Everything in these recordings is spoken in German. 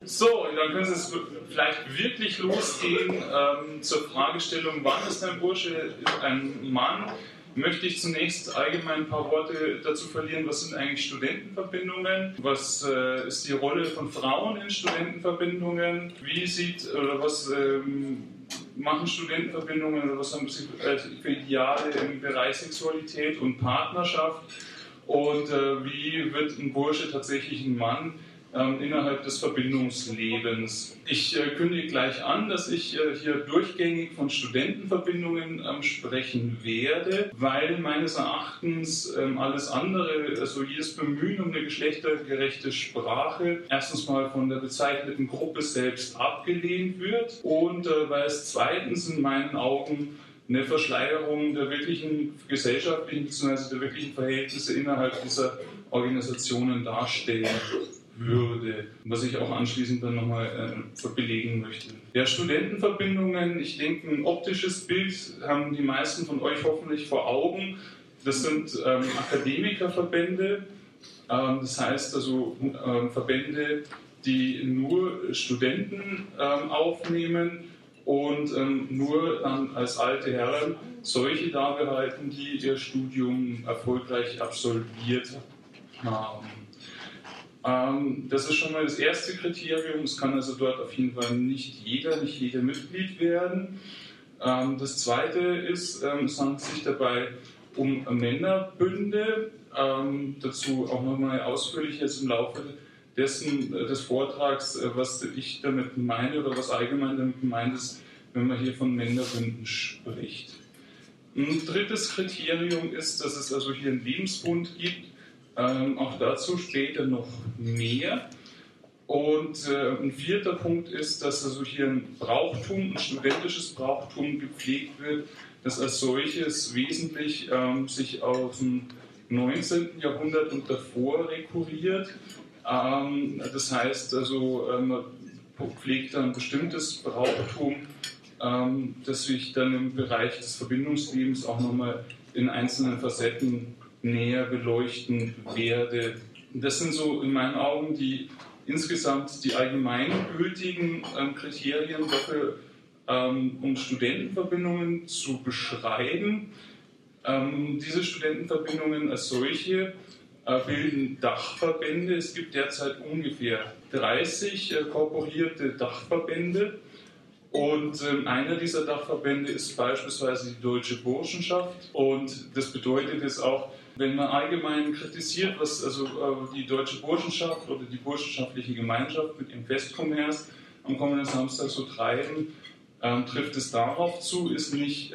So, und dann können Sie es vielleicht wirklich losgehen zur Fragestellung, wann ist ein Bursche ein Mann? Möchte ich zunächst allgemein ein paar Worte dazu verlieren, was sind eigentlich Studentenverbindungen, was ist die Rolle von Frauen in Studentenverbindungen, wie sieht oder was machen Studentenverbindungen oder was haben sie für Ideale im Bereich Sexualität und Partnerschaft und wie wird ein Bursche tatsächlich ein Mann innerhalb des Verbindungslebens. Ich kündige gleich an, dass ich hier durchgängig von Studentenverbindungen sprechen werde, weil meines Erachtens alles andere, also jedes Bemühen um eine geschlechtergerechte Sprache, erstens mal von der bezeichneten Gruppe selbst abgelehnt wird und weil es zweitens in meinen Augen eine Verschleierung der wirklichen gesellschaftlichen bzw. der wirklichen Verhältnisse innerhalb dieser Organisationen darstellen würde, was ich auch anschließend dann nochmal belegen möchte. Ja, Studentenverbindungen, ich denke, ein optisches Bild haben die meisten von euch hoffentlich vor Augen. Das sind Akademikerverbände, das heißt also Verbände, die nur Studenten aufnehmen und nur dann als alte Herren solche da behalten, die ihr Studium erfolgreich absolviert haben. Das ist schon mal das erste Kriterium. Es kann also dort auf jeden Fall nicht jeder Mitglied werden. Das zweite ist, es handelt sich dabei um Männerbünde. Dazu auch nochmal ausführlich jetzt im Laufe des Vortrags, was ich damit meine oder was allgemein damit gemeint ist, wenn man hier von Männerbünden spricht. Ein drittes Kriterium ist, dass es also hier einen Lebensbund gibt. Auch dazu später noch mehr. Und ein vierter Punkt ist, dass also hier ein Brauchtum, ein studentisches Brauchtum gepflegt wird, das als solches wesentlich sich aus dem 19. Jahrhundert und davor rekurriert. Das heißt also, man pflegt ein bestimmtes Brauchtum, das sich dann im Bereich des Verbindungslebens auch nochmal in einzelnen Facetten näher beleuchten werde. Das sind so in meinen Augen insgesamt die allgemeingültigen Kriterien dafür, um Studentenverbindungen zu beschreiben. Diese Studentenverbindungen als solche bilden Dachverbände. Es gibt derzeit ungefähr 30 korporierte Dachverbände. Und einer dieser Dachverbände ist beispielsweise die Deutsche Burschenschaft. Und das bedeutet jetzt auch, wenn man allgemein kritisiert, was also die Deutsche Burschenschaft oder die burschenschaftliche Gemeinschaft mit ihrem Festkommers am kommenden Samstag so treiben, trifft es darauf zu, ist nicht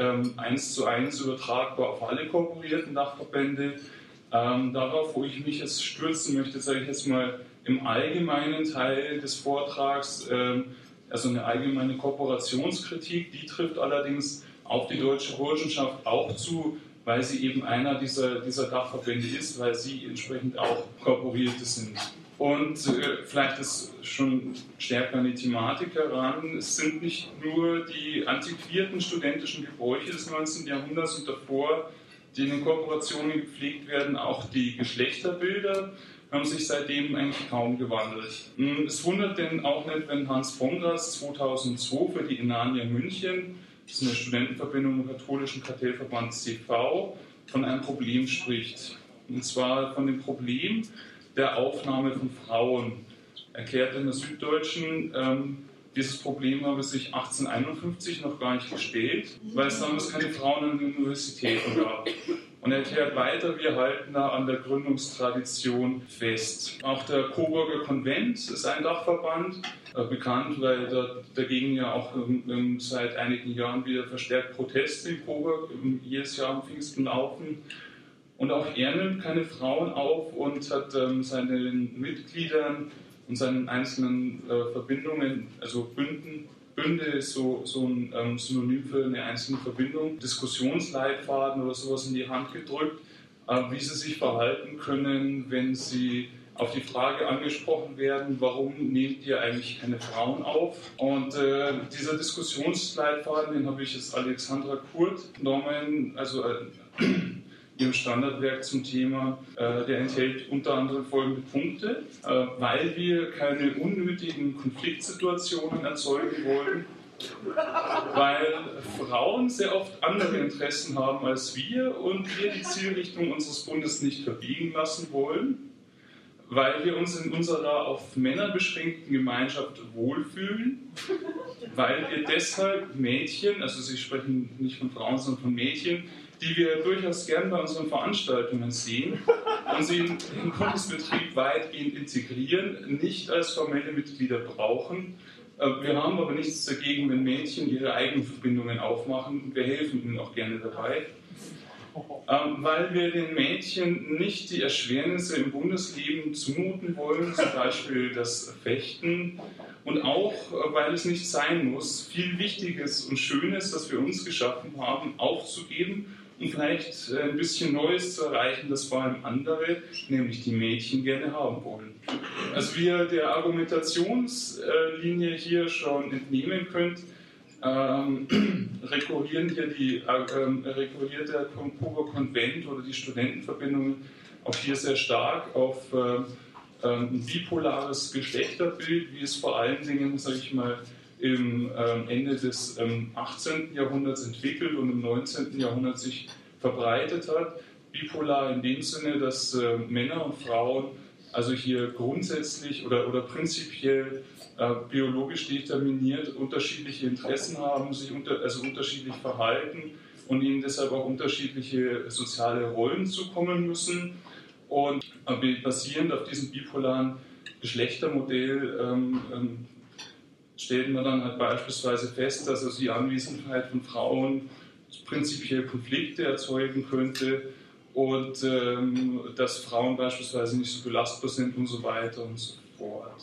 1:1 übertragbar auf alle korporierten Dachverbände. Darauf, wo ich mich jetzt stürzen möchte, sage ich jetzt mal im allgemeinen Teil des Vortrags, also eine allgemeine Korporationskritik, die trifft allerdings auf die Deutsche Burschenschaft auch zu, weil sie eben einer dieser Dachverbände ist, weil sie entsprechend auch korporierte sind. Und vielleicht ist schon stärker an die Thematik heran, es sind nicht nur die antiquierten studentischen Gebräuche des 19. Jahrhunderts und davor, die in den Korporationen gepflegt werden, auch die Geschlechterbilder haben sich seitdem eigentlich kaum gewandelt. Es wundert denn auch nicht, wenn Hans Pongratz 2002 für die Enania München, das ist eine Studentenverbindung im katholischen Kartellverband CV, von einem Problem spricht. Und zwar von dem Problem der Aufnahme von Frauen. Erklärt in der Süddeutschen, dieses Problem habe sich 1851 noch gar nicht gestellt, weil es damals keine Frauen an den Universitäten gab. Und er erklärt weiter, wir halten da an der Gründungstradition fest. Auch der Coburger Konvent ist ein Dachverband, bekannt, weil dagegen ja auch seit einigen Jahren wieder verstärkt Proteste in Coburg jedes Jahr am Pfingsten laufen. Und auch er nimmt keine Frauen auf und hat seinen Mitgliedern und seinen einzelnen Verbindungen, also Bünde ist so ein Synonym für eine einzelne Verbindung, Diskussionsleitfaden oder sowas in die Hand gedrückt, wie sie sich verhalten können, wenn sie auf die Frage angesprochen werden, warum nehmt ihr eigentlich keine Frauen auf? Und dieser Diskussionsleitfaden, den habe ich jetzt Alexandra Kurt genommen, also ihrem Standardwerk zum Thema. Der enthält unter anderem folgende Punkte. Weil wir keine unnötigen Konfliktsituationen erzeugen wollen, weil Frauen sehr oft andere Interessen haben als wir und wir die Zielrichtung unseres Bundes nicht verbiegen lassen wollen, weil wir uns in unserer auf Männer beschränkten Gemeinschaft wohlfühlen, weil wir deshalb Mädchen, also Sie sprechen nicht von Frauen, sondern von Mädchen, die wir durchaus gern bei unseren Veranstaltungen sehen und sie im Bundesbetrieb weitgehend integrieren, nicht als formelle Mitglieder brauchen. Wir haben aber nichts dagegen, wenn Mädchen ihre eigenen Verbindungen aufmachen und wir helfen ihnen auch gerne dabei. Weil wir den Mädchen nicht die Erschwernisse im Bundesleben zumuten wollen, zum Beispiel das Fechten, und auch, weil es nicht sein muss, viel Wichtiges und Schönes, das wir uns geschaffen haben, aufzugeben und vielleicht ein bisschen Neues zu erreichen, das vor allem andere, nämlich die Mädchen, gerne haben wollen. Also wie ihr der Argumentationslinie hier schon entnehmen könnt, rekurriert der Purger Konvent oder die Studentenverbindungen auch hier sehr stark auf ein bipolares Geschlechterbild, wie es vor allen Dingen, sage ich mal, im Ende des 18. Jahrhunderts entwickelt und im 19. Jahrhundert sich verbreitet hat. Bipolar in dem Sinne, dass Männer und Frauen also hier grundsätzlich oder prinzipiell biologisch determiniert unterschiedliche Interessen haben, sich unterschiedlich verhalten und ihnen deshalb auch unterschiedliche soziale Rollen zukommen müssen. Und basierend auf diesem bipolaren Geschlechtermodell stellt man dann halt beispielsweise fest, dass also die Anwesenheit von Frauen prinzipiell Konflikte erzeugen könnte und dass Frauen beispielsweise nicht so belastbar sind und so weiter und so fort.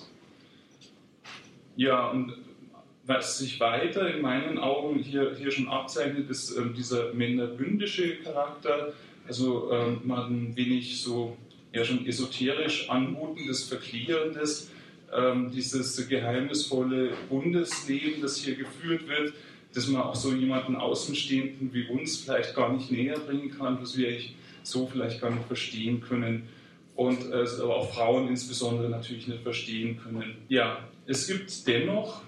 Ja, und was sich weiter in meinen Augen hier schon abzeichnet, ist dieser männerbündische Charakter, also man ein wenig so ja schon esoterisch anmutendes, verklärendes, dieses geheimnisvolle Bundesleben, das hier geführt wird, dass man auch so jemanden Außenstehenden wie uns vielleicht gar nicht näher bringen kann, was wir so vielleicht gar nicht verstehen können und aber auch Frauen insbesondere natürlich nicht verstehen können. Ja, es gibt dennoch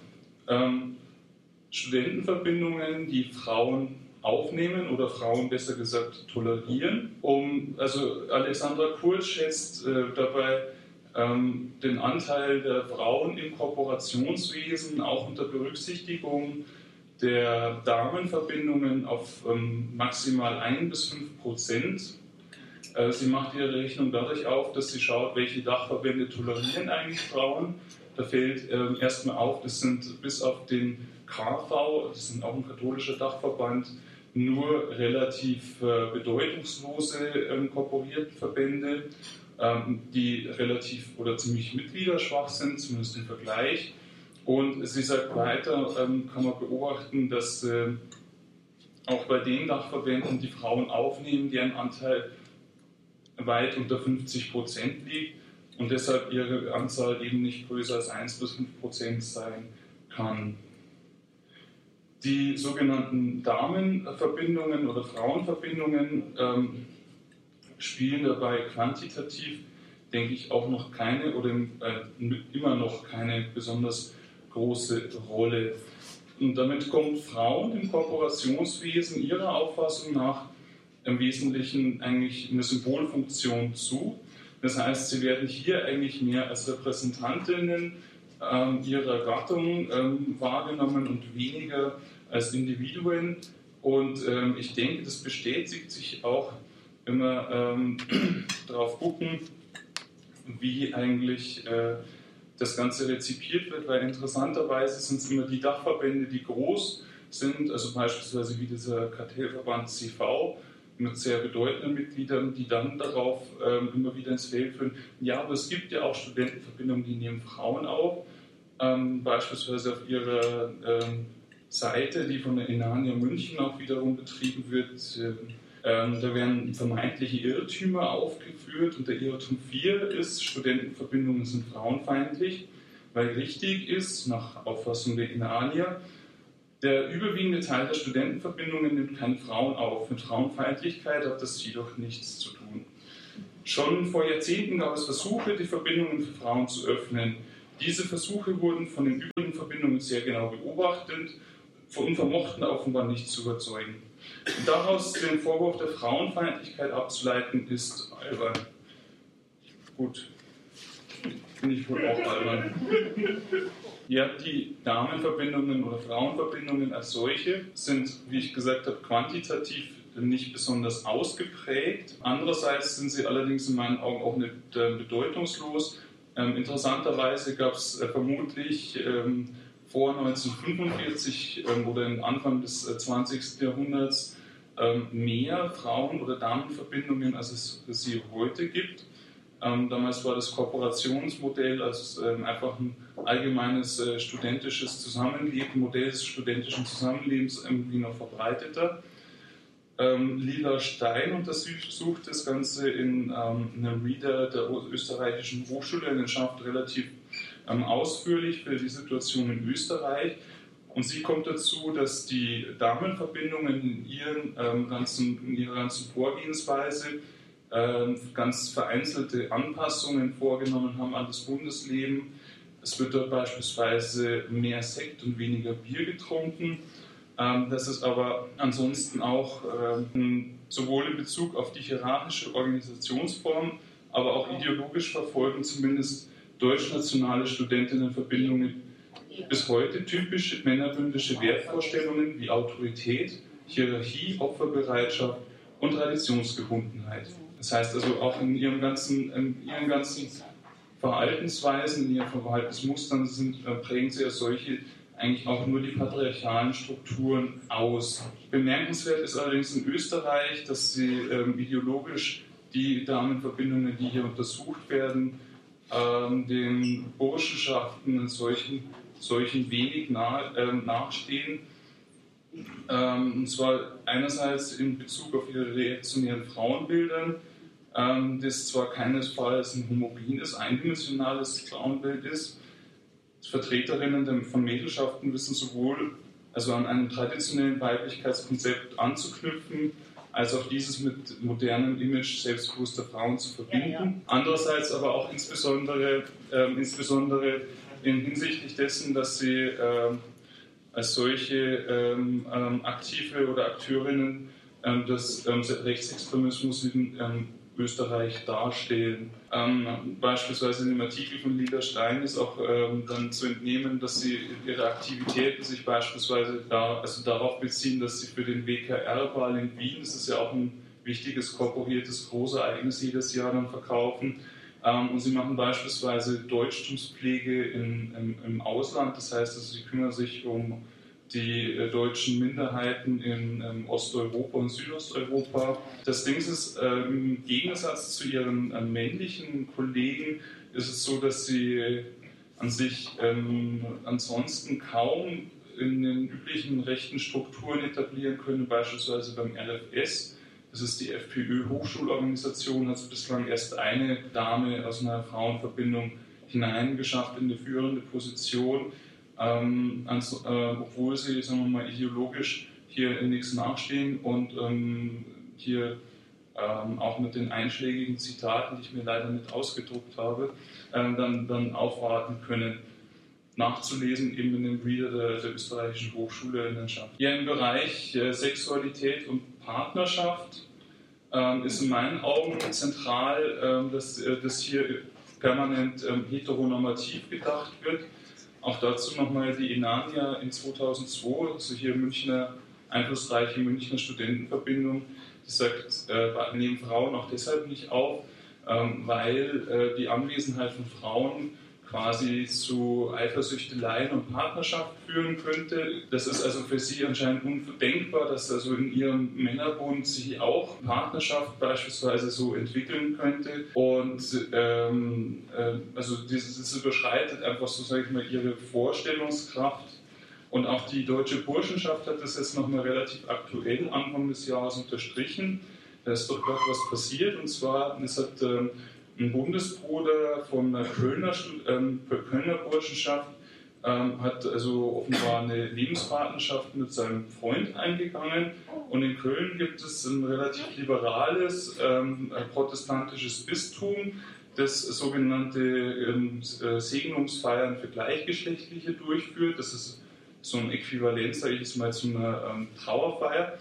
Studentenverbindungen, die Frauen aufnehmen oder Frauen besser gesagt tolerieren. Also Alexandra Kurz schätzt dabei den Anteil der Frauen im Kooperationswesen auch unter Berücksichtigung der Damenverbindungen auf maximal 1-5%. Sie macht ihre Rechnung dadurch auf, dass sie schaut, welche Dachverbände tolerieren eigentlich Frauen. Da fällt erstmal auf, das sind bis auf den KV, das ist auch ein katholischer Dachverband, nur relativ bedeutungslose kooperierten Verbände, die relativ oder ziemlich mitgliederschwach sind, zumindest im Vergleich. Und sie sagt weiter, kann man beobachten, dass auch bei den Dachverbänden, die Frauen aufnehmen, deren Anteil weit unter 50% liegt und deshalb ihre Anzahl eben nicht größer als 1-5% sein kann. Die sogenannten Damenverbindungen oder Frauenverbindungen spielen dabei quantitativ, denke ich, auch noch keine oder immer noch keine besonders große Rolle. Und damit kommt Frauen im Kooperationswesen ihrer Auffassung nach im Wesentlichen eigentlich eine Symbolfunktion zu. Das heißt, sie werden hier eigentlich mehr als Repräsentantinnen ihrer Gattung wahrgenommen und weniger als Individuen. Und ich denke, das bestätigt sich auch, wenn wir darauf gucken, wie eigentlich das Ganze rezipiert wird, weil interessanterweise sind es immer die Dachverbände, die groß sind, also beispielsweise wie dieser Kartellverband CV mit sehr bedeutenden Mitgliedern, die dann darauf immer wieder ins Feld führen. Ja, aber es gibt ja auch Studentenverbindungen, die nehmen Frauen auf, beispielsweise auf ihrer Seite, die von der Enania München auch wiederum betrieben wird. Da werden vermeintliche Irrtümer aufgeführt und der Irrtum 4 ist, Studentenverbindungen sind frauenfeindlich, weil richtig ist, nach Auffassung der Enania, Der überwiegende Teil der Studentenverbindungen nimmt keine Frauen auf. Mit Frauenfeindlichkeit hat das jedoch nichts zu tun. Schon vor Jahrzehnten gab es Versuche, die Verbindungen für Frauen zu öffnen. Diese Versuche wurden von den übrigen Verbindungen sehr genau beobachtet und vermochten offenbar nicht zu überzeugen. Und daraus den Vorwurf der Frauenfeindlichkeit abzuleiten, ist albern. Gut, finde ich wohl auch albern. Ja, die Damenverbindungen oder Frauenverbindungen als solche sind, wie ich gesagt habe, quantitativ nicht besonders ausgeprägt. Andererseits sind sie allerdings in meinen Augen auch nicht bedeutungslos. Interessanterweise gab es vermutlich vor 1945 oder Anfang des 20. Jahrhunderts mehr Frauen- oder Damenverbindungen, als es sie heute gibt. Damals war das Kooperationsmodell als einfach ein allgemeines studentisches Zusammenleben, Modell des studentischen Zusammenlebens irgendwie noch verbreiteter. Lila Stein untersucht das Ganze in einem Reader der österreichischen Hochschullernenschaft relativ ausführlich für die Situation in Österreich. Und sie kommt dazu, dass die Damenverbindungen in ihrer ganzen Vorgehensweise ganz vereinzelte Anpassungen vorgenommen haben an das Bundesleben. Es wird dort beispielsweise mehr Sekt und weniger Bier getrunken. Das ist aber ansonsten auch sowohl in Bezug auf die hierarchische Organisationsform, aber auch ideologisch verfolgen zumindest deutschnationale Studentinnenverbindungen bis heute typische männerbündische Wertvorstellungen wie Autorität, Hierarchie, Opferbereitschaft und Traditionsgebundenheit. Das heißt also auch in ihren ganzen Verhaltensweisen, in ihren Verhaltensmustern prägen sie als solche eigentlich auch nur die patriarchalen Strukturen aus. Bemerkenswert ist allerdings in Österreich, dass sie ideologisch die Damenverbindungen, die hier untersucht werden, den Burschenschaften einen solchen wenig nachstehen. Und zwar einerseits in Bezug auf ihre reaktionären Frauenbilder, das zwar keinesfalls ein homogenes, eindimensionales Frauenbild ist. Vertreterinnen von Mädelschaften wissen sowohl an einem traditionellen Weiblichkeitskonzept anzuknüpfen, als auch dieses mit modernem Image selbstbewusster Frauen zu verbinden. Ja. Andererseits aber auch insbesondere hinsichtlich dessen, dass sie als solche Aktive oder Akteurinnen des Rechtsextremismus in Österreich darstellen. Beispielsweise in dem Artikel von Lila Stein ist auch dann zu entnehmen, dass sie ihre Aktivitäten sich beispielsweise darauf beziehen, dass sie für den WKR-Ball in Wien, das ist ja auch ein wichtiges korporiertes Großereignis jedes Jahr, dann verkaufen. Und sie machen beispielsweise Deutschtumspflege im Ausland, das heißt, sie kümmern sich um die deutschen Minderheiten in Osteuropa und Südosteuropa. Das Ding ist, im Gegensatz zu ihren männlichen Kollegen ist es so, dass sie an sich ansonsten kaum in den üblichen rechten Strukturen etablieren können, beispielsweise beim RFS. Das ist die FPÖ-Hochschulorganisation, hat es bislang erst eine Dame aus einer Frauenverbindung hineingeschafft in eine führende Position. Obwohl sie, sagen wir mal, ideologisch hier nichts nachstehen und hier auch mit den einschlägigen Zitaten, die ich mir leider nicht ausgedruckt habe, dann aufwarten können, nachzulesen, eben in dem Reader der österreichischen Hochschullernenschaft. Ja, im Bereich Sexualität und Partnerschaft ist in meinen Augen zentral, dass hier permanent heteronormativ gedacht wird. Auch dazu nochmal die Enania in 2002, also hier einflussreiche Münchner Studentenverbindung, die sagt, nehmen Frauen auch deshalb nicht auf, weil die Anwesenheit von Frauen quasi zu Eifersüchteleien und Partnerschaft führen könnte. Das ist also für sie anscheinend undenkbar, dass also in ihrem Männerbund sich auch Partnerschaft beispielsweise so entwickeln könnte. Und also das überschreitet einfach so, sage ich mal, ihre Vorstellungskraft. Und auch die Deutsche Burschenschaft hat das jetzt nochmal relativ aktuell Anfang des Jahres unterstrichen. Da ist doch gerade was passiert, und zwar, es hat ein Bundesbruder von einer Kölner Burschenschaft hat also offenbar eine Lebenspartnerschaft mit seinem Freund eingegangen. Und in Köln gibt es ein relativ liberales protestantisches Bistum, das sogenannte Segnungsfeiern für Gleichgeschlechtliche durchführt. Das ist so ein Äquivalent, sage ich jetzt mal, zu einer Trauerfeier.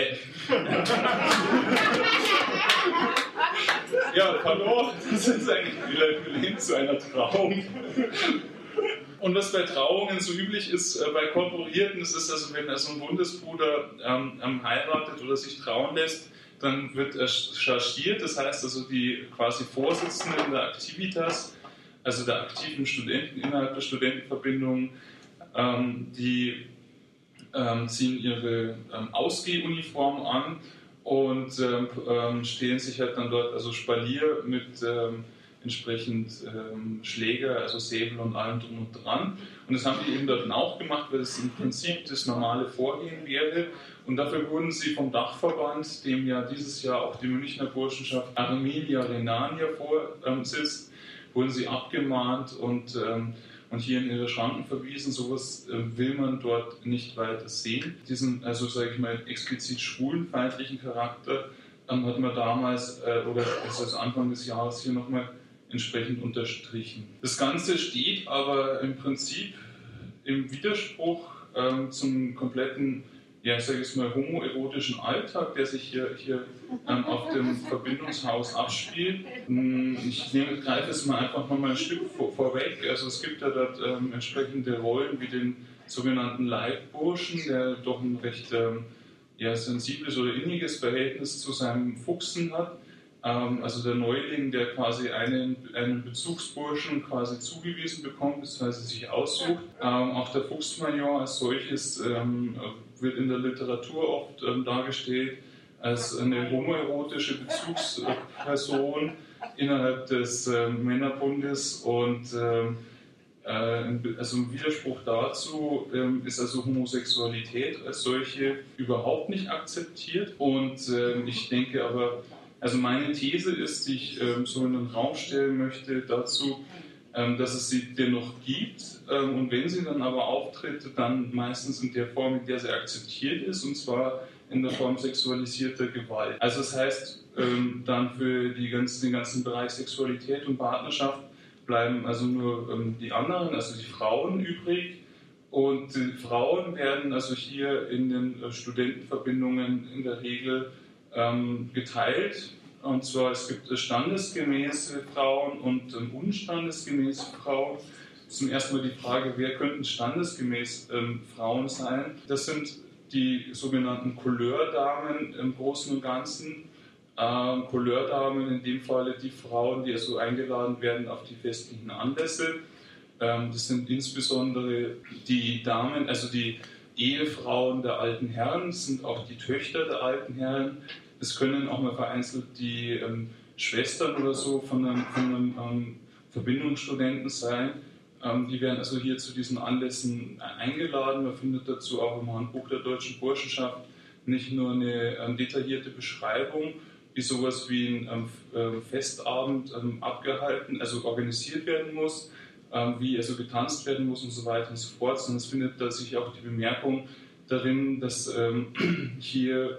Ja, pardon, das ist eigentlich äquivalent zu einer Trauung. Und was bei Trauungen so üblich ist, bei Korporierten, das ist also, wenn also ein Bundesbruder heiratet oder sich trauen lässt, dann wird er chargiert, das heißt also die quasi Vorsitzenden der Activitas, also der aktiven Studenten innerhalb der Studentenverbindung, die ziehen ihre Ausgehuniform an und stehen sich halt dann dort, also Spalier mit entsprechend Schläger, also Säbel und allem drum und dran. Und das haben die eben dort auch gemacht, weil das im Prinzip das normale Vorgehen wäre. Und dafür wurden sie vom Dachverband, dem ja dieses Jahr auch die Münchner Burschenschaft Arminia Rhenania vorsitzt, wurden sie abgemahnt und hier in ihre Schranken verwiesen. Sowas will man dort nicht weiter sehen. Diesen, also sage ich mal, explizit schwulenfeindlichen Charakter hat man damals oder also Anfang des Jahres hier nochmal entsprechend unterstrichen. Das Ganze steht aber im Prinzip im Widerspruch zum kompletten, ja, ich sage jetzt mal, homoerotischen Alltag, der sich hier auf dem Verbindungshaus abspielt. Ich greife es mal einfach noch mal ein Stück vorweg. Also es gibt ja dort entsprechende Rollen wie den sogenannten Leibburschen, der doch ein recht sensibles oder inniges Verhältnis zu seinem Fuchsen hat. Also der Neuling, der quasi einen Bezugsburschen quasi zugewiesen bekommt, bzw. sich aussucht. Auch der Fuchsmajor als solches wird in der Literatur oft dargestellt als eine homoerotische Bezugsperson innerhalb des Männerbundes und also im Widerspruch dazu ist also Homosexualität als solche überhaupt nicht akzeptiert und ich denke aber, also meine These ist, die ich so in den Raum stellen möchte dazu, dass es sie dennoch gibt und wenn sie dann aber auftritt, dann meistens in der Form, in der sie akzeptiert ist, und zwar in der Form sexualisierter Gewalt. Also das heißt, dann für den ganzen Bereich Sexualität und Partnerschaft bleiben also nur die anderen, also die Frauen übrig. Und die Frauen werden also hier in den Studentenverbindungen in der Regel geteilt. Und zwar es gibt standesgemäße Frauen und unstandesgemäße Frauen. Zum ersten Mal die Frage, wer könnten standesgemäß Frauen sein? Das sind die sogenannten Couleurdamen im Großen und Ganzen. Couleurdamen in dem Falle die Frauen, die also eingeladen werden auf die festlichen Anlässe. Das sind insbesondere die Damen, also die Ehefrauen der alten Herren, das sind auch die Töchter der alten Herren. Es können auch mal vereinzelt die Schwestern oder so von einem Verbindungsstudenten sein. Die werden also hier zu diesen Anlässen eingeladen. Man findet dazu auch im Handbuch der Deutschen Burschenschaft nicht nur eine detaillierte Beschreibung, wie sowas wie ein Festabend abgehalten, also organisiert werden muss, wie also getanzt werden muss und so weiter und so fort, sondern es findet da sich auch die Bemerkung darin, dass hier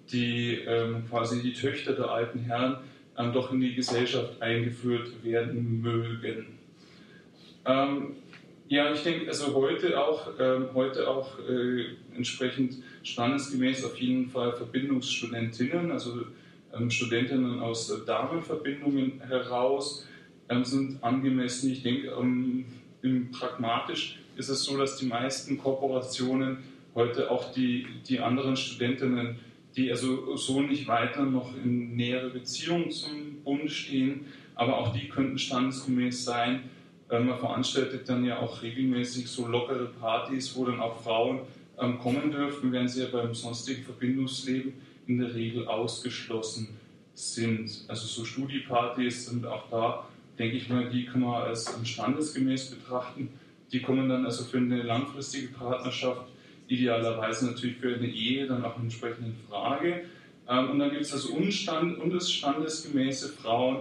quasi die Töchter der alten Herren doch in die Gesellschaft eingeführt werden mögen. Ja, ich denke, also heute auch entsprechend standesgemäß auf jeden Fall Verbindungsstudentinnen, also Studentinnen aus Damenverbindungen heraus sind angemessen. Ich denke, pragmatisch ist es so, dass die meisten Korporationen heute auch die anderen Studentinnen, die also so nicht weiter noch in nähere Beziehung zum Bund stehen, aber auch die könnten standesgemäß sein. Man veranstaltet dann ja auch regelmäßig so lockere Partys, wo dann auch Frauen kommen dürfen, während sie ja beim sonstigen Verbindungsleben in der Regel ausgeschlossen sind. Also so Studiepartys sind auch da, denke ich mal, die kann man als standesgemäß betrachten. Die kommen dann also für eine langfristige Partnerschaft, idealerweise natürlich für eine Ehe, dann auch entsprechend in Frage. Und dann gibt es also standesgemäße Frauen,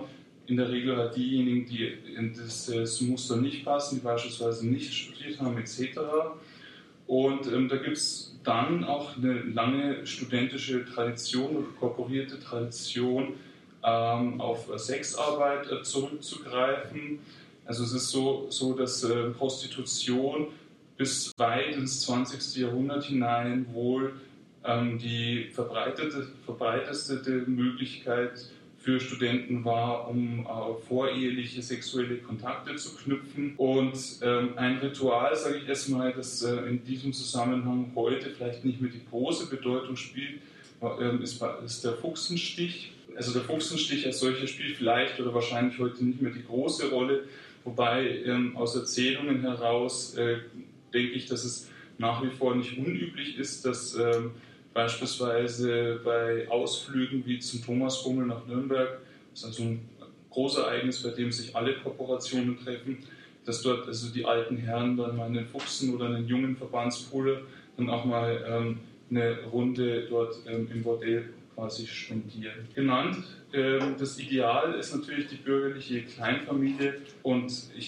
in der Regel halt diejenigen, die in das Muster nicht passen, die beispielsweise nicht studiert haben etc. Und da gibt es dann auch eine lange studentische Tradition oder korporierte Tradition, auf Sexarbeit zurückzugreifen. Also es ist so dass Prostitution bis weit ins 20. Jahrhundert hinein wohl die verbreitetste Möglichkeit für Studenten war, um voreheliche sexuelle Kontakte zu knüpfen. Und ein Ritual, sage ich erstmal, das in diesem Zusammenhang heute vielleicht nicht mehr die große Bedeutung spielt, ist der Fuchsenstich. Also der Fuchsenstich als solcher spielt vielleicht oder wahrscheinlich heute nicht mehr die große Rolle, wobei aus Erzählungen heraus denke ich, dass es nach wie vor nicht unüblich ist, dass beispielsweise bei Ausflügen wie zum Thomasrummel nach Nürnberg, das ist also ein Großereignis, bei dem sich alle Korporationen treffen, dass dort also die alten Herren dann mal einen Fuchsen oder einen jungen Verbandsbruder dann auch mal eine Runde dort im Bordell quasi spendieren. Genannt, das Ideal ist natürlich die bürgerliche Kleinfamilie und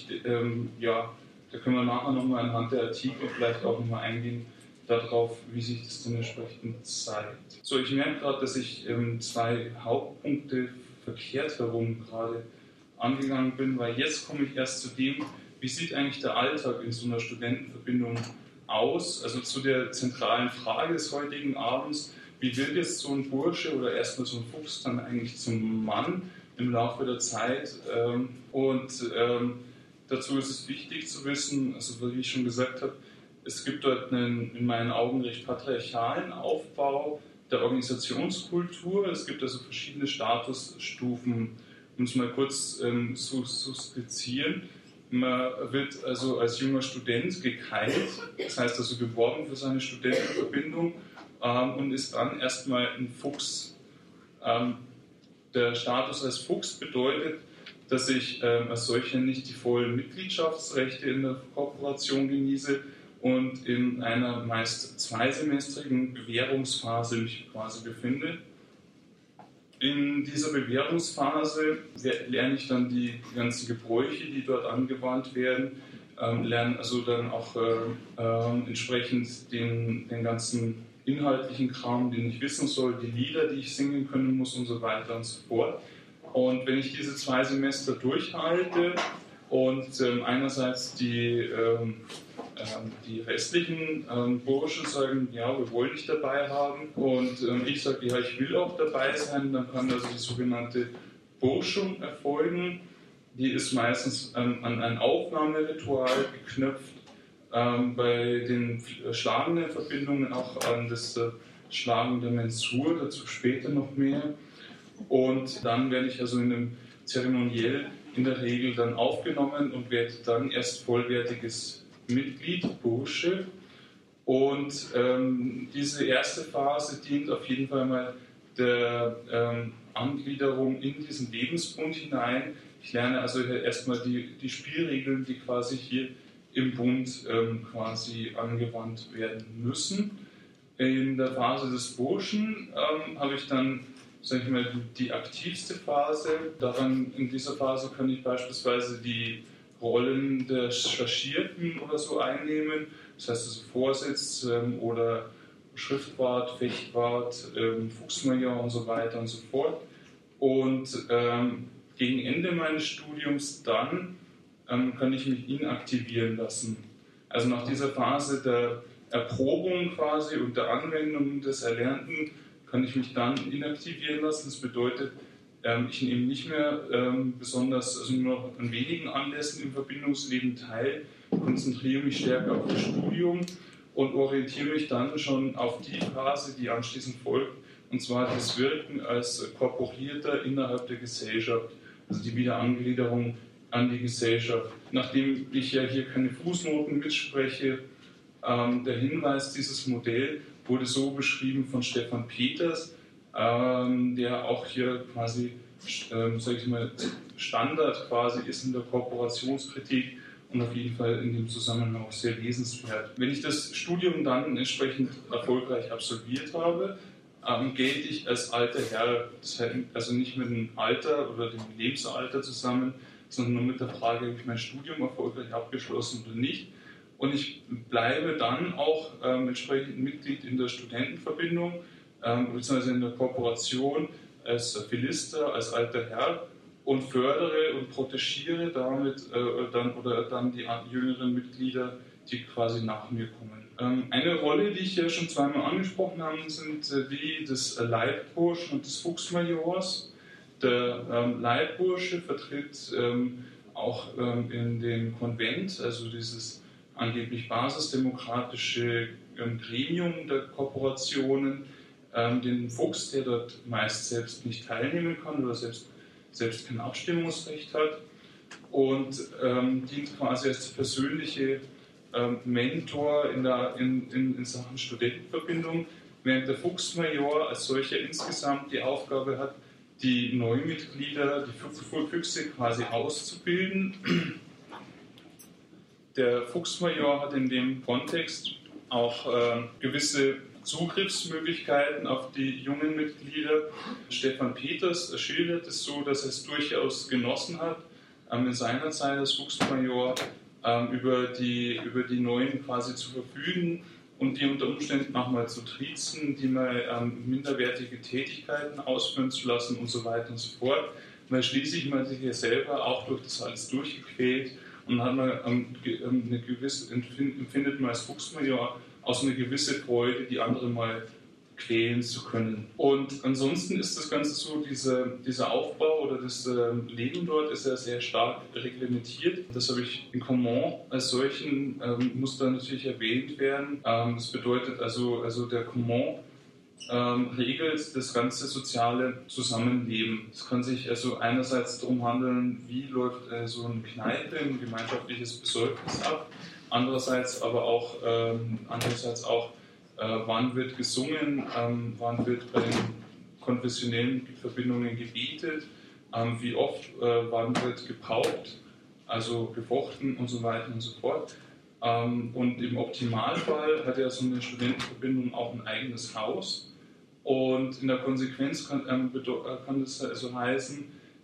da können wir nachher nochmal anhand der Artikel vielleicht auch nochmal eingehen darauf, wie sich das dann entsprechend zeigt. So, ich merke gerade, dass ich zwei Hauptpunkte verkehrt herum gerade angegangen bin, weil jetzt komme ich erst zu dem, wie sieht eigentlich der Alltag in so einer Studentenverbindung aus, also zu der zentralen Frage des heutigen Abends, wie wird jetzt so ein Bursche oder erstmal so ein Fuchs dann eigentlich zum Mann im Laufe der Zeit dazu ist es wichtig zu wissen, also wie ich schon gesagt habe, es gibt dort einen in meinen Augen recht patriarchalen Aufbau der Organisationskultur. Es gibt also verschiedene Statusstufen, um es mal kurz zu skizzieren. Man wird also als junger Student gekeilt, das heißt also geworben für seine Studentenverbindung und ist dann erstmal ein Fuchs. Der Status als Fuchs bedeutet, dass ich als solcher nicht die vollen Mitgliedschaftsrechte in der Korporation genieße und in einer meist zweisemestrigen Bewährungsphase mich quasi befinde. In dieser Bewährungsphase lerne ich dann die ganzen Gebräuche, die dort angewandt werden, lerne also dann auch entsprechend den ganzen inhaltlichen Kram, den ich wissen soll, die Lieder, die ich singen können muss und so weiter und so fort. Und wenn ich diese 2 Semester durchhalte und einerseits die restlichen Burschen sagen, ja, wir wollen dich dabei haben und ich sage, ja, ich will auch dabei sein, dann kann also die sogenannte Burschung erfolgen. Die ist meistens an ein Aufnahmeritual geknüpft, bei den schlagenden Verbindungen auch an das Schlagen der Mensur, dazu später noch mehr. Und dann werde ich also in einem zeremoniell in der Regel dann aufgenommen und werde dann erst vollwertiges Mitglied, Bursche. Und diese erste Phase dient auf jeden Fall mal der Angliederung in diesen Lebensbund hinein. Ich lerne also erstmal die Spielregeln, die quasi hier im Bund quasi angewandt werden müssen. In der Phase des Burschen habe ich dann, sage ich mal, die aktivste Phase. In dieser Phase kann ich beispielsweise die Rollen der Chargierten oder so einnehmen, das heißt also Vorsitz oder Schriftwart, Fechtwart, Fuchsmajor und so weiter und so fort. Und gegen Ende meines Studiums dann kann ich mich inaktivieren lassen. Also nach dieser Phase der Erprobung quasi und der Anwendung des Erlernten kann ich mich dann inaktivieren lassen. Das bedeutet, ich nehme nicht mehr besonders, also nur noch an wenigen Anlässen im Verbindungsleben teil, konzentriere mich stärker auf das Studium und orientiere mich dann schon auf die Phase, die anschließend folgt, und zwar das Wirken als Korporierter innerhalb der Gesellschaft, also die Wiederangliederung an die Gesellschaft. Nachdem ich ja hier keine Fußnoten mitspreche, der Hinweis, dieses Modell wurde so beschrieben von Stefan Peters, der auch hier quasi, sage ich mal, Standard quasi ist in der Korporationskritik und auf jeden Fall in dem Zusammenhang auch sehr lesenswert. Wenn ich das Studium dann entsprechend erfolgreich absolviert habe, gelte ich als alter Herr. Das hängt also nicht mit dem Alter oder dem Lebensalter zusammen, sondern nur mit der Frage, habe ich mein Studium erfolgreich abgeschlossen oder nicht. Und ich bleibe dann auch entsprechend Mitglied in der Studentenverbindung beziehungsweise in der Kooperation als Philister, als alter Herr und fördere und protegiere damit dann die jüngeren Mitglieder, die quasi nach mir kommen. Eine Rolle, die ich ja schon zweimal angesprochen habe, sind die des Leitburschen und des Fuchsmajors. Der Leitbursche vertritt auch in dem Konvent, also dieses angeblich basisdemokratische Gremium der Korporationen, den Fuchs, der dort meist selbst nicht teilnehmen kann oder selbst kein Abstimmungsrecht hat und dient quasi als persönliche Mentor in Sachen Studentenverbindung, während der Fuchsmajor als solcher insgesamt die Aufgabe hat, die Neumitglieder, die Füchse quasi auszubilden. Der Fuchsmajor hat in dem Kontext auch gewisse Zugriffsmöglichkeiten auf die jungen Mitglieder. Stefan Peters schildert es so, dass er es durchaus genossen hat, in seiner Zeit als Fuchsmajor über die Neuen quasi zu verfügen und die unter Umständen nochmal zu triezen, die mal minderwertige Tätigkeiten ausführen zu lassen und so weiter und so fort. Weil schließlich man sich ja selber auch durch das alles durchgequält und hat man empfindet man als Fuchsmajor auch so eine gewisse Freude, die andere mal quälen zu können. Und ansonsten ist das Ganze so, dieser Aufbau oder das Leben dort ist ja sehr stark reglementiert. Das habe ich in Command als solchen, muss da natürlich erwähnt werden. Das bedeutet also der Command regelt das ganze soziale Zusammenleben. Es kann sich also einerseits darum handeln, wie läuft so eine Kneipe, ein gemeinschaftliches Besäufnis ab, andererseits auch, wann wird gesungen, wann wird bei den konfessionellen Verbindungen gebetet, wie oft, wann wird gepaukt, also gefochten und so weiter und so fort. Und im Optimalfall hat ja so eine Studentenverbindung auch ein eigenes Haus. Und in der Konsequenz kann das also heißen,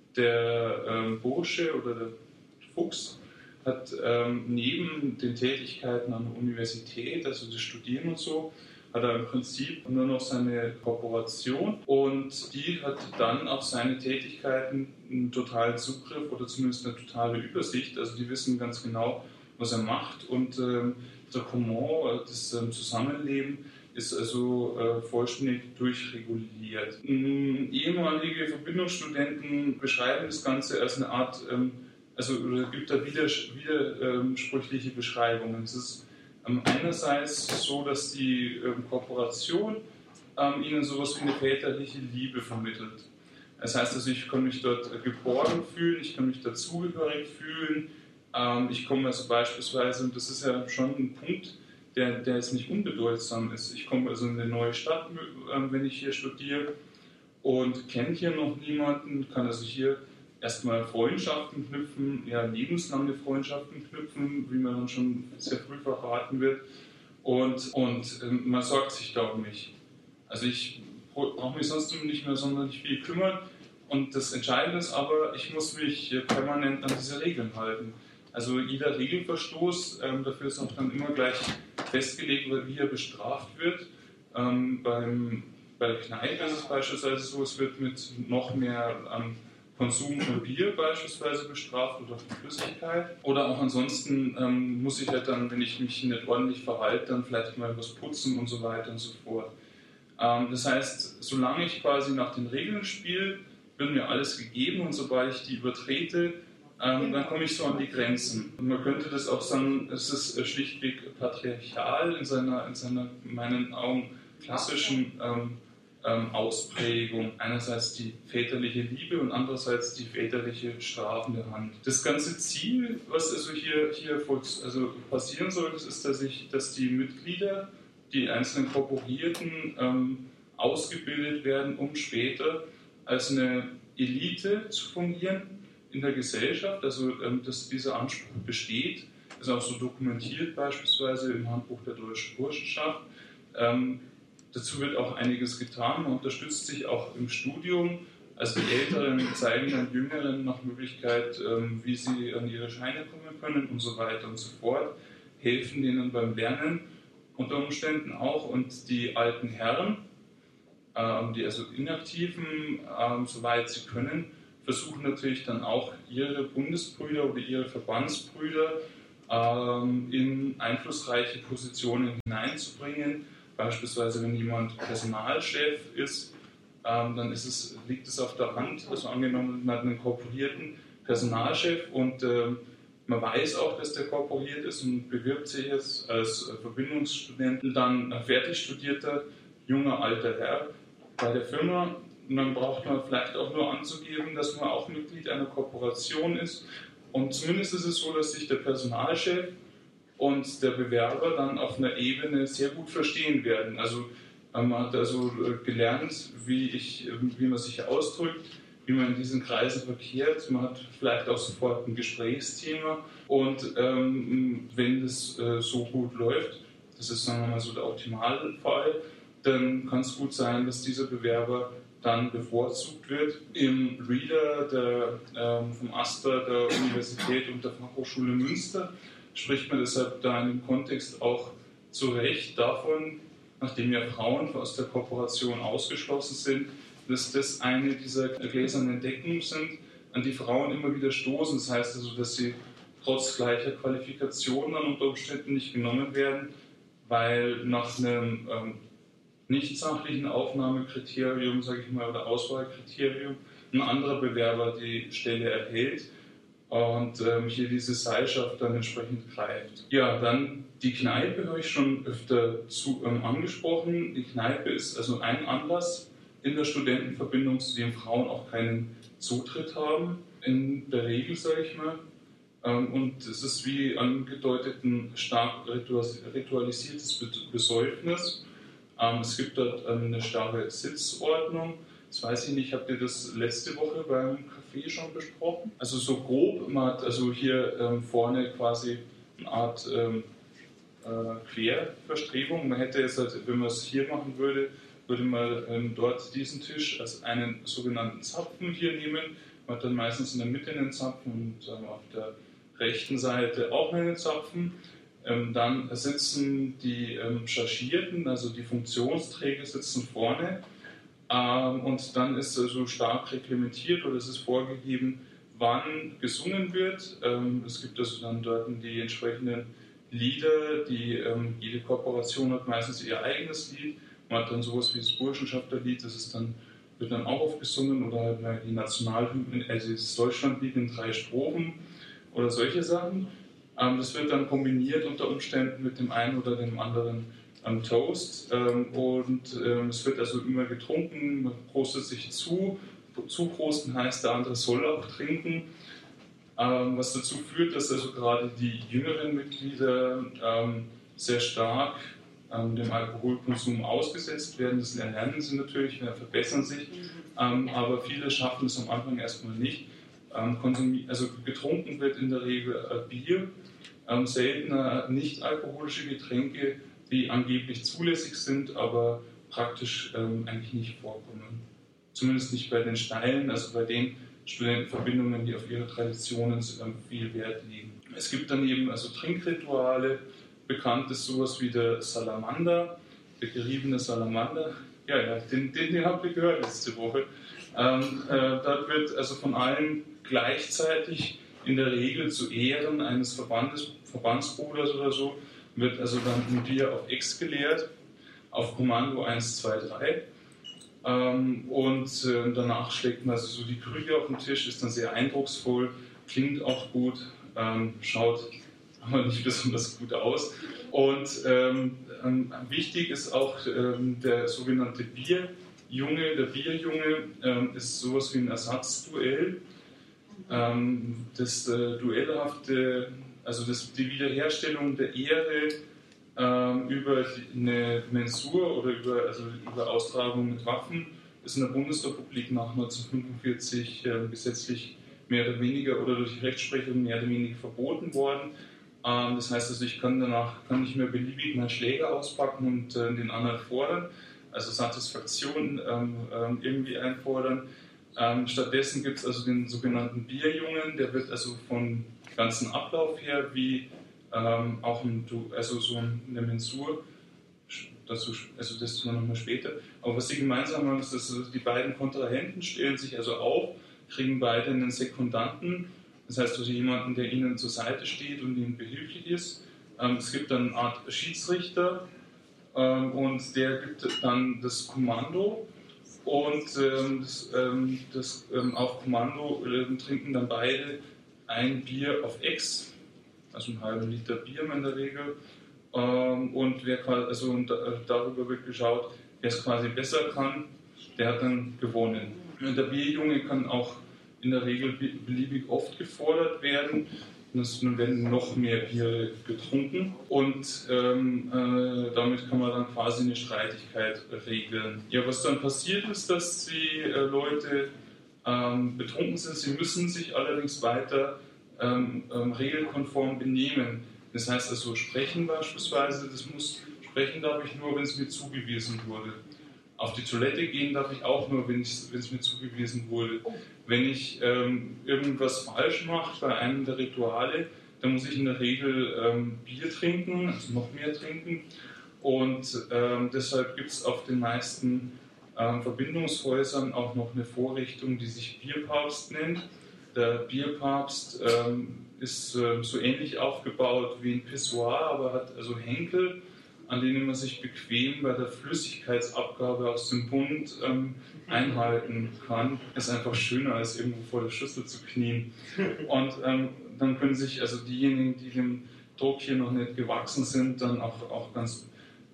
der Bursche oder der Fuchs hat neben den Tätigkeiten an der Universität, also das Studieren und so, hat er im Prinzip nur noch seine Kooperation und die hat dann auf seine Tätigkeiten einen totalen Zugriff oder zumindest eine totale Übersicht. Also die wissen ganz genau, was er macht und der Command, das Zusammenleben, ist also vollständig durchreguliert. Ehemalige Verbindungsstudenten beschreiben das Ganze als eine Art, oder gibt da widersprüchliche Beschreibungen. Es ist einerseits so, dass die Kooperation ihnen sowas wie eine väterliche Liebe vermittelt. Das heißt also, ich kann mich dort geborgen fühlen, ich kann mich dazugehörig fühlen. Ich komme also beispielsweise, und das ist ja schon ein Punkt, der jetzt nicht unbedeutsam ist. Ich komme also in eine neue Stadt, wenn ich hier studiere und kenne hier noch niemanden, kann also hier erstmal Freundschaften knüpfen, ja, lebenslange Freundschaften knüpfen, wie man dann schon sehr früh verraten wird. Und man sorgt sich da um mich. Also ich brauche mich sonst nicht mehr sonderlich viel kümmern. Und das Entscheidende ist aber, ich muss mich permanent an diese Regeln halten. Also jeder Regelverstoß, dafür ist auch dann immer gleich festgelegt, wie er bestraft wird. Bei der Kneipe ist es beispielsweise so, es wird mit noch mehr Konsum von Bier beispielsweise bestraft oder von Flüssigkeit. Oder auch ansonsten muss ich halt dann, wenn ich mich nicht ordentlich verhalte, dann vielleicht mal was putzen und so weiter und so fort. Das heißt, solange ich quasi nach den Regeln spiele, wird mir alles gegeben und sobald ich die übertrete, dann komme ich so an die Grenzen. Und man könnte das auch sagen, es ist schlichtweg patriarchal in seiner in meinen Augen klassischen Ausprägung. Einerseits die väterliche Liebe und andererseits die väterliche strafende Hand. Das ganze Ziel, was also hier passieren soll, das ist, dass die Mitglieder, die einzelnen Korporierten ausgebildet werden, um später als eine Elite zu fungieren in der Gesellschaft, also dass dieser Anspruch besteht, ist auch so dokumentiert beispielsweise im Handbuch der deutschen Burschenschaft. dazu wird auch einiges getan. Man unterstützt sich auch im Studium. Also die Älteren zeigen den Jüngeren nach Möglichkeit, wie sie an ihre Scheine kommen können und so weiter und so fort. Helfen denen beim Lernen unter Umständen auch. Und die alten Herren, die also Inaktiven, soweit sie können, versuchen natürlich dann auch ihre Bundesbrüder oder ihre Verbandsbrüder in einflussreiche Positionen hineinzubringen. Beispielsweise, wenn jemand Personalchef ist, dann liegt es auf der Hand, also angenommen, man hat einen korporierten Personalchef und man weiß auch, dass der korporiert ist und bewirbt sich jetzt als Verbindungsstudent, dann ein fertig studierter, junger, alter Herr bei der Firma. Und dann braucht man vielleicht auch nur anzugeben, dass man auch Mitglied einer Korporation ist. Und zumindest ist es so, dass sich der Personalchef und der Bewerber dann auf einer Ebene sehr gut verstehen werden. Also man hat also gelernt, wie man sich ausdrückt, wie man in diesen Kreisen verkehrt. Man hat vielleicht auch sofort ein Gesprächsthema. Und wenn das so gut läuft, das ist, sagen wir mal, so der Optimalfall, dann kann es gut sein, dass dieser Bewerber dann bevorzugt wird. Im Reader vom AStA der Universität und der Fachhochschule Münster spricht man deshalb da in dem Kontext auch zu Recht davon, nachdem ja Frauen aus der Kooperation ausgeschlossen sind, dass das eine dieser gläsernen Decken sind, an die Frauen immer wieder stoßen. Das heißt also, dass sie trotz gleicher Qualifikationen dann unter Umständen nicht genommen werden, weil nach einem nicht sachlichen Aufnahmekriterium, sage ich mal, oder Auswahlkriterium ein anderer Bewerber die Stelle erhält und hier diese Seilschaft dann entsprechend greift. Ja, dann die Kneipe habe ich schon öfter angesprochen. Die Kneipe ist also ein Anlass in der Studentenverbindung, zu dem Frauen auch keinen Zutritt haben, in der Regel, sage ich mal. Und es ist wie angedeutet ein stark ritualisiertes Besäufnis. Es gibt dort eine starre Sitzordnung. Das weiß ich nicht, habt ihr das letzte Woche beim Café schon besprochen? Also so grob, man hat also hier vorne quasi eine Art Querverstrebung. Man hätte jetzt, halt, wenn man es hier machen würde, würde man dort diesen Tisch als einen sogenannten Zapfen hier nehmen. Man hat dann meistens in der Mitte einen Zapfen und auf der rechten Seite auch einen Zapfen. Dann sitzen die Chargierten, also die Funktionsträger sitzen vorne und dann ist also stark reglementiert oder es ist vorgegeben, wann gesungen wird. Es gibt also dann dort die entsprechenden Lieder, jede Kooperation hat meistens ihr eigenes Lied. Man hat dann sowas wie das Burschenschafterlied, wird dann auch aufgesungen oder halt die Nationalhymne, also das Deutschlandlied in 3 Strophen oder solche Sachen. Das wird dann kombiniert unter Umständen mit dem einen oder dem anderen Toast und es wird also immer getrunken, man prostet sich zu. Zuprosten heißt, der andere soll auch trinken, was dazu führt, dass also gerade die jüngeren Mitglieder sehr stark dem Alkoholkonsum ausgesetzt werden. Das lernen sie natürlich, verbessern sich, aber viele schaffen es am Anfang erstmal nicht. Also getrunken wird in der Regel Bier, seltener nicht alkoholische Getränke, die angeblich zulässig sind, aber praktisch eigentlich nicht vorkommen. Zumindest nicht bei den Steilen, also bei den Studentenverbindungen, die auf ihre Traditionen viel Wert legen. Es gibt dann eben also Trinkrituale. Bekannt ist sowas wie der Salamander, der geriebene Salamander. Ja, den habt ihr gehört letzte Woche. Dort wird also von allen gleichzeitig in der Regel zu Ehren eines Verbandsbruders oder so, wird also dann ein Bier auf Ex geleert, auf Kommando 1, 2, 3. Danach schlägt man also so die Krüge auf den Tisch, ist dann sehr eindrucksvoll, klingt auch gut, schaut aber nicht besonders gut aus. Und wichtig ist auch der sogenannte Bierjunge. Der Bierjunge ist sowas wie ein Ersatzduell. Das Duellhafte, also die Wiederherstellung der Ehre über eine Mensur oder über Austragung mit Waffen ist in der Bundesrepublik nach 1945 gesetzlich mehr oder weniger oder durch Rechtsprechung mehr oder weniger verboten worden. Das heißt also, ich kann nicht mehr beliebig meinen Schläger auspacken und den anderen fordern. also Satisfaktion irgendwie einfordern. Stattdessen gibt es also den sogenannten Bierjungen, der wird also vom ganzen Ablauf her wie auch so eine Mensur, also das nochmal später. Aber was sie gemeinsam haben, ist, dass die beiden Kontrahenten stellen sich also auf, kriegen beide einen Sekundanten, das heißt also jemanden, der ihnen zur Seite steht und ihnen behilflich ist. Es gibt dann eine Art Schiedsrichter und der gibt dann das Kommando. Und auf Kommando trinken dann beide ein Bier auf Ex, also einen halben Liter Bier in der Regel. Und darüber wird geschaut, wer es quasi besser kann, der hat dann gewonnen. Und der Bierjunge kann auch in der Regel beliebig oft gefordert werden. Dann werden noch mehr Biere getrunken und damit kann man dann quasi eine Streitigkeit regeln. Ja, was dann passiert ist, dass die Leute betrunken sind, sie müssen sich allerdings weiter regelkonform benehmen. Das heißt also sprechen beispielsweise, sprechen darf ich nur, wenn es mir zugewiesen wurde. Auf die Toilette gehen darf ich auch nur, wenn es mir zugewiesen wurde. Wenn ich irgendwas falsch mache bei einem der Rituale, dann muss ich in der Regel Bier trinken, also noch mehr trinken. Und deshalb gibt es auf den meisten Verbindungshäusern auch noch eine Vorrichtung, die sich Bierpapst nennt. Der Bierpapst ist so ähnlich aufgebaut wie ein Pissoir, aber hat also Henkel, an denen man sich bequem bei der Flüssigkeitsabgabe aus dem Mund einhalten kann. Ist einfach schöner, als irgendwo vor der Schüssel zu knien. Und dann können sich also diejenigen, die dem Druck hier noch nicht gewachsen sind, dann auch ganz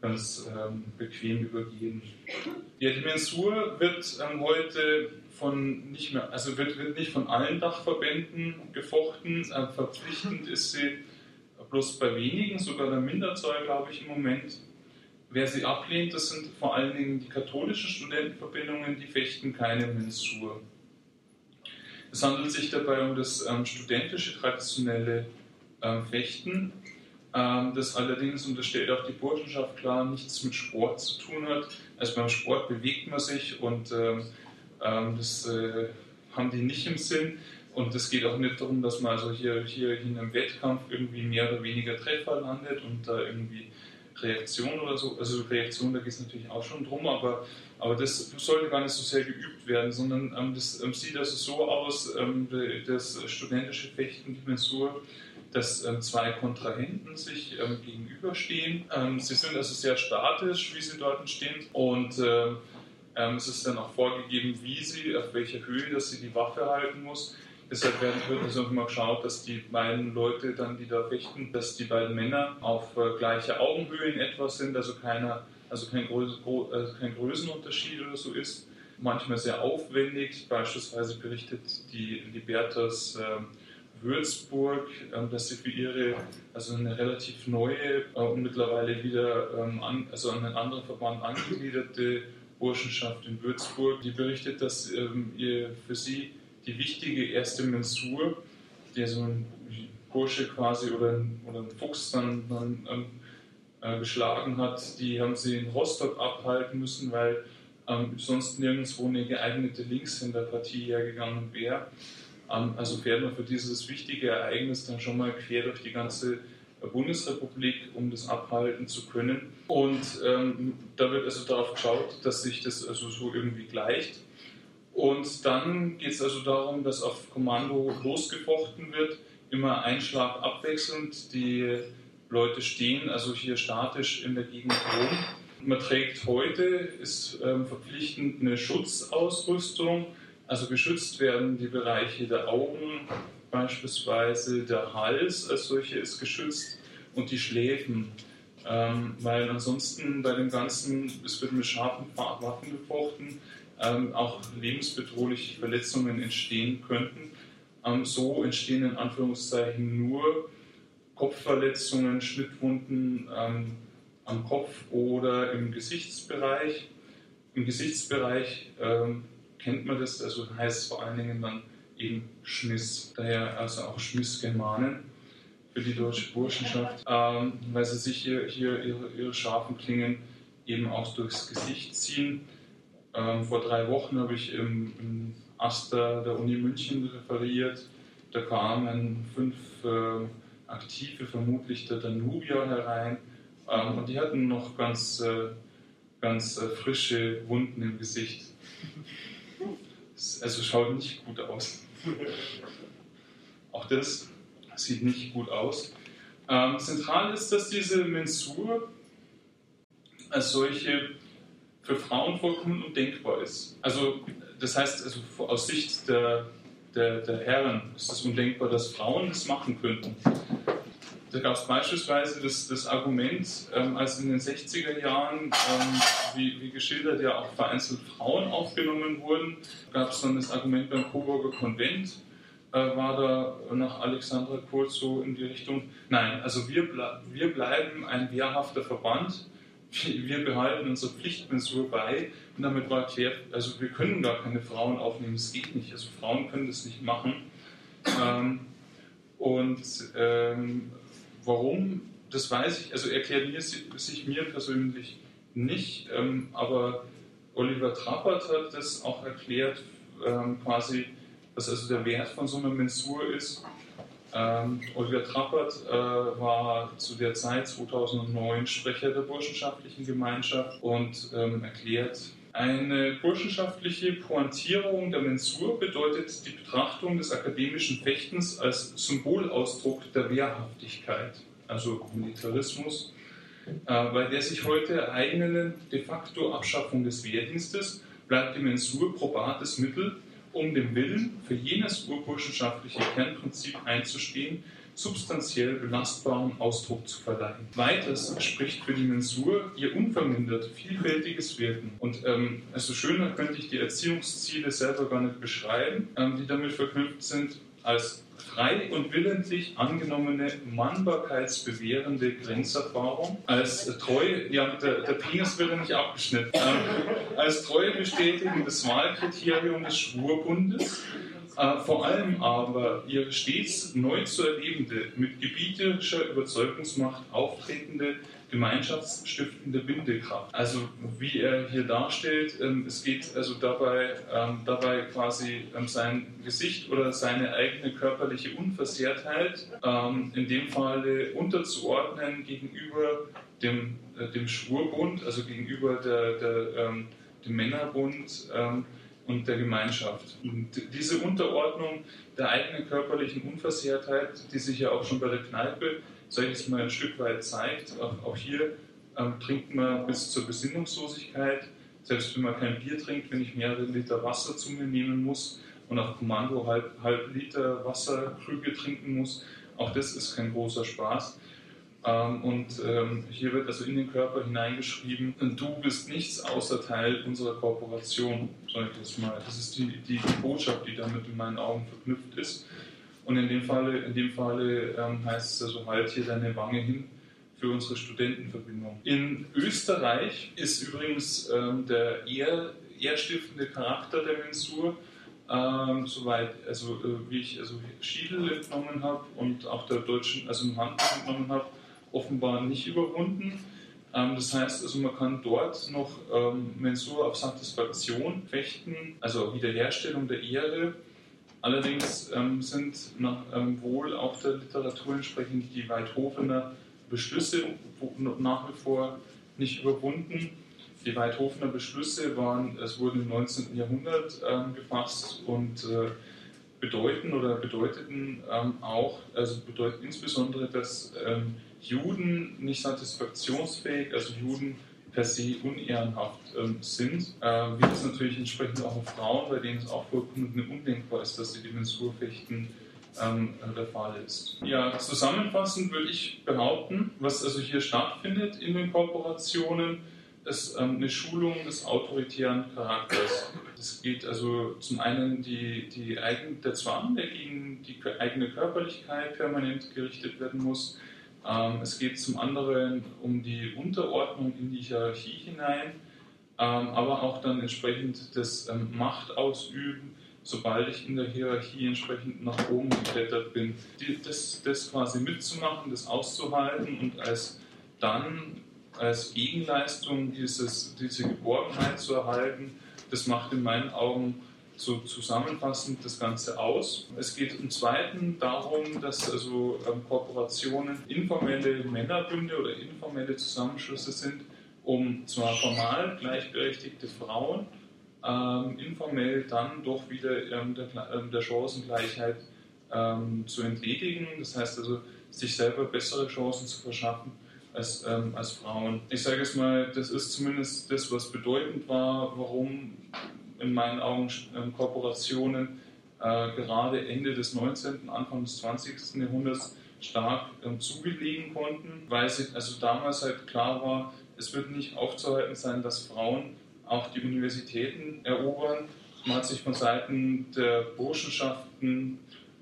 bequem übergeben. Ja, die Mensur wird heute wird nicht von allen Dachverbänden gefochten. Verpflichtend ist sie bloß bei wenigen, sogar der Minderzahl, glaube ich, im Moment. Wer sie ablehnt, das sind vor allen Dingen die katholischen Studentenverbindungen, die fechten keine Mensur. Es handelt sich dabei um das studentische traditionelle Fechten, das allerdings, und das stellt auch die Burschenschaft klar, nichts mit Sport zu tun hat. Also beim Sport bewegt man sich und das haben die nicht im Sinn. Und es geht auch nicht darum, dass man also hier in einem Wettkampf irgendwie mehr oder weniger Treffer landet und da irgendwie Reaktion oder so. Also Reaktion, da geht es natürlich auch schon drum, aber das sollte gar nicht so sehr geübt werden, sondern das sieht also so aus, das studentische Fechten, die Mensur, dass zwei Kontrahenten sich gegenüberstehen. Sie sind also sehr statisch, wie sie dort stehen, und es ist dann auch vorgegeben, auf welcher Höhe, dass sie die Waffe halten muss. Deshalb wird also immer geschaut, dass die beiden Leute dann, die da fechten, dass die beiden Männer auf gleicher Augenhöhe in etwa sind, also kein Größenunterschied oder so ist. Manchmal sehr aufwendig, beispielsweise berichtet die Libertas Würzburg, dass sie für eine relativ neue und mittlerweile wieder an einen anderen Verband angegliederte Burschenschaft in Würzburg, die berichtet, dass für sie die wichtige erste Mensur, der so ein Bursche quasi oder ein Fuchs dann geschlagen hat, die haben sie in Rostock abhalten müssen, weil sonst nirgendwo eine geeignete Linkshänderpartie hergegangen wäre. Also fährt man für dieses wichtige Ereignis dann schon mal quer durch die ganze Bundesrepublik, um das abhalten zu können. Und da wird also darauf geschaut, dass sich das also so irgendwie gleicht. Und dann geht es also darum, dass auf Kommando losgefochten wird, immer ein Schlag abwechselnd. Die Leute stehen also hier statisch in der Gegend rum. Man trägt heute, ist verpflichtend eine Schutzausrüstung, also geschützt werden die Bereiche der Augen, beispielsweise der Hals als solcher ist geschützt und die Schläfen. Weil ansonsten bei dem Ganzen, es wird mit scharfen Waffen gefochten, auch lebensbedrohliche Verletzungen entstehen könnten. So entstehen in Anführungszeichen nur Kopfverletzungen, Schnittwunden am Kopf oder im Gesichtsbereich. Im Gesichtsbereich kennt man das, also heißt es vor allen Dingen dann eben Schmiss, daher also auch Schmissgermanen für die deutsche Burschenschaft, weil sie sich hier ihre scharfen Klingen eben auch durchs Gesicht ziehen. Vor 3 Wochen habe ich im Aster der Uni München referiert. Da kamen 5 Aktive, vermutlich der Danubier, herein. Und die hatten noch ganz frische Wunden im Gesicht. Also schaut nicht gut aus. Auch das sieht nicht gut aus. Zentral ist, dass diese Mensur als solche für Frauen vollkommen undenkbar ist. Also das heißt, also aus Sicht der Herren ist es undenkbar, dass Frauen das machen könnten. Da gab es beispielsweise das Argument, als in den 60er Jahren, wie geschildert, ja auch vereinzelt Frauen aufgenommen wurden, gab es dann das Argument beim Coburger Konvent, war da nach Alexandra Kurz so in die Richtung, nein, also wir bleiben ein wehrhafter Verband, wir behalten unsere Pflichtmensur bei, und damit war erklärt, also wir können gar keine Frauen aufnehmen, das geht nicht, also Frauen können das nicht machen. Warum, das weiß ich, also erklärt sich mir persönlich nicht, aber Oliver Trappert hat das auch erklärt, quasi, was also der Wert von so einer Mensur ist. Oliver Trappert war zu der Zeit 2009 Sprecher der burschenschaftlichen Gemeinschaft und erklärt, eine burschenschaftliche Pointierung der Mensur bedeutet die Betrachtung des akademischen Fechtens als Symbolausdruck der Wehrhaftigkeit, also Militarismus, bei der sich heute ereignenden de facto Abschaffung des Wehrdienstes bleibt die Mensur probates Mittel, um dem Willen, für jenes urburschenschaftliche Kernprinzip einzustehen, substanziell belastbaren Ausdruck zu verleihen. Weiters spricht für die Mensur ihr unvermindert vielfältiges Wirken. Und also schöner könnte ich die Erziehungsziele selber gar nicht beschreiben, die damit verknüpft sind, als frei und willentlich angenommene mannbarkeitsbewährende Grenzerfahrung, als treu, ja, der Penis wird ja nicht abgeschnitten, als treu bestätigendes Wahlkriterium des Schwurbundes, vor allem aber ihre stets neu zu erlebende, mit gebieterischer Überzeugungsmacht auftretende, gemeinschaftsstiftende Bindekraft. Also wie er hier darstellt, es geht also dabei quasi sein Gesicht oder seine eigene körperliche Unversehrtheit in dem Falle unterzuordnen gegenüber dem Schwurbund, also gegenüber dem Männerbund und der Gemeinschaft. Und diese Unterordnung der eigenen körperlichen Unversehrtheit, die sich ja auch schon bei der Kneipe, sage ich jetzt mal, ein Stück weit zeigt, auch hier trinkt man bis zur Besinnungslosigkeit, selbst wenn man kein Bier trinkt, wenn ich mehrere Liter Wasser zu mir nehmen muss und auf Kommando halb Liter Wasserkrüge trinken muss, auch das ist kein großer Spaß. Hier wird also in den Körper hineingeschrieben, du bist nichts außer Teil unserer Korporation, sage ich jetzt mal. Das ist die Botschaft, die damit in meinen Augen verknüpft ist. Und in dem Falle heißt es also, halt hier deine Wange hin für unsere Studentenverbindung. In Österreich ist übrigens der ehrstiftende Charakter der Mensur, soweit, also wie ich Schiedel entnommen habe und auch der deutschen, also im Handbuch entnommen habe, offenbar nicht überwunden. Das heißt, also man kann dort noch Mensur auf Satisfaktion fechten, also Wiederherstellung der Ehre. Allerdings sind wohl auch der Literatur entsprechend die Weidhofener Beschlüsse nach wie vor nicht überwunden. Die Weidhofener Beschlüsse wurden im 19. Jahrhundert gefasst und bedeuten insbesondere, dass Juden nicht satisfaktionsfähig, also Juden per se unehrenhaft sind, wie das natürlich entsprechend auch auf Frauen, bei denen es auch vollkommen undenkbar ist, dass sie die Mensur fechten, der Fall ist. Ja, zusammenfassend würde ich behaupten, was also hier stattfindet in den Korporationen, ist eine Schulung des autoritären Charakters. Es geht also zum einen der Zwang, der gegen die eigene Körperlichkeit permanent gerichtet werden muss. Es geht zum anderen um die Unterordnung in die Hierarchie hinein, aber auch dann entsprechend das Machtausüben, sobald ich in der Hierarchie entsprechend nach oben geklettert bin. Das quasi mitzumachen, das auszuhalten und als dann als Gegenleistung diese Geborgenheit zu erhalten, das macht in meinen Augen so zusammenfassend das Ganze aus. Es geht im Zweiten darum, dass also Kooperationen informelle Männerbünde oder informelle Zusammenschlüsse sind, um zwar formal gleichberechtigte Frauen informell dann doch wieder der Chancengleichheit zu entledigen. Das heißt also, sich selber bessere Chancen zu verschaffen als Frauen. Ich sage es mal, das ist zumindest das, was bedeutend war, warum in meinen Augen Kooperationen gerade Ende des 19., Anfang des 20. Jahrhunderts stark zugelegen konnten, weil sie also damals halt klar war, es wird nicht aufzuhalten sein, dass Frauen auch die Universitäten erobern. Man hat sich von Seiten der Burschenschaften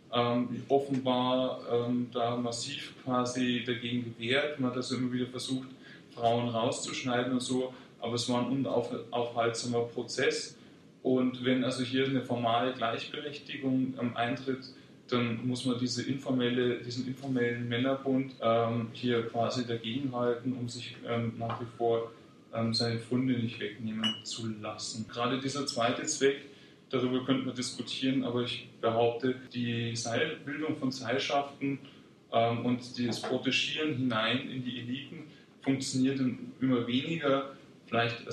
offenbar da massiv quasi dagegen gewehrt. Man hat also immer wieder versucht, Frauen rauszuschneiden und so, aber es war ein unaufhaltsamer Prozess. Und wenn also hier eine formale Gleichberechtigung eintritt, dann muss man diesen informellen Männerbund hier quasi dagegenhalten, um sich nach wie vor seine Funde nicht wegnehmen zu lassen. Gerade dieser zweite Zweck, darüber könnte man diskutieren, aber ich behaupte, die Bildung von Seilschaften und das Protegieren hinein in die Eliten funktioniert immer weniger. Vielleicht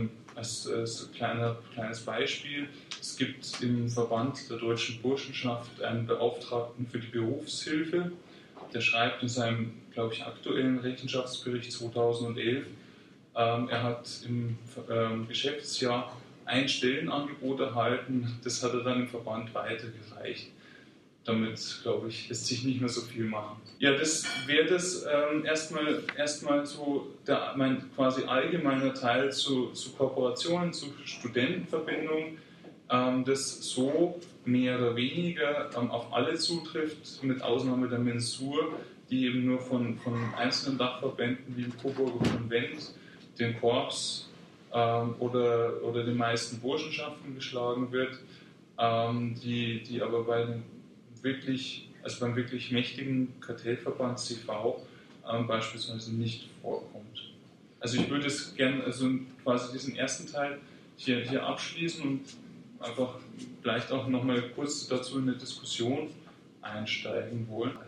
als kleines Beispiel: Es gibt im Verband der deutschen Burschenschaft einen Beauftragten für die Berufshilfe, der schreibt in seinem, glaube ich, aktuellen Rechenschaftsbericht 2011, er hat im Geschäftsjahr ein Stellenangebot erhalten, das hat er dann im Verband weitergereicht. Damit, glaube ich, lässt sich nicht mehr so viel machen. Ja, das wäre das erstmal so mein quasi allgemeiner Teil zu Kooperationen, zu Studentenverbindungen, das so mehr oder weniger auf alle zutrifft, mit Ausnahme der Mensur, die eben nur von einzelnen Dachverbänden wie dem Coburger Konvent, den Korps oder den meisten Burschenschaften geschlagen wird, die aber beim wirklich mächtigen Kartellverband CV beispielsweise nicht vorkommt. Also ich würde es gerne quasi diesen ersten Teil hier abschließen und einfach vielleicht auch nochmal kurz dazu in eine Diskussion einsteigen wollen.